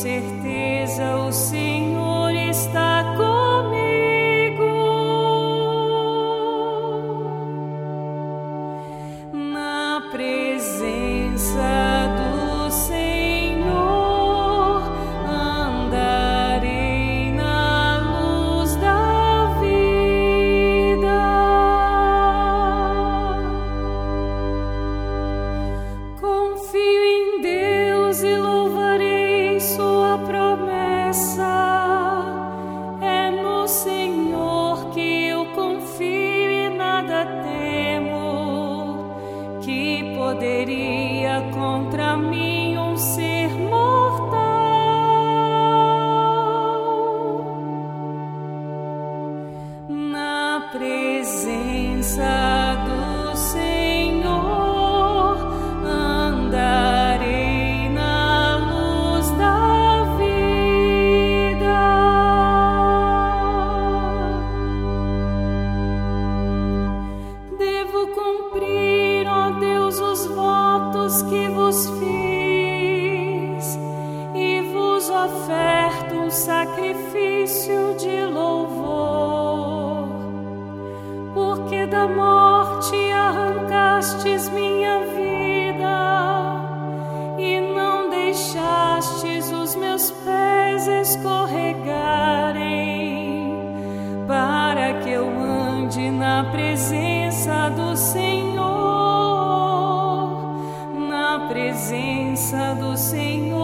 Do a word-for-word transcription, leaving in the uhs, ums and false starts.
certeza o Senhor está comigo. Na presença do Senhor andarei na luz da vida. Confio em Deus e louvarei sua promessa. É no Senhor que eu confio e nada temo. Que poderia contra mim um ser mortal? Na presença do Senhor andarei na luz da vida. Devo cumprir, ó Deus, os votos que vos fiz e vos oferto um sacrifício de louvor, porque da morte arrancastes minha vida e não deixastes os meus pés escorregarem, para que eu ande na presença do Senhor, na presença do Senhor.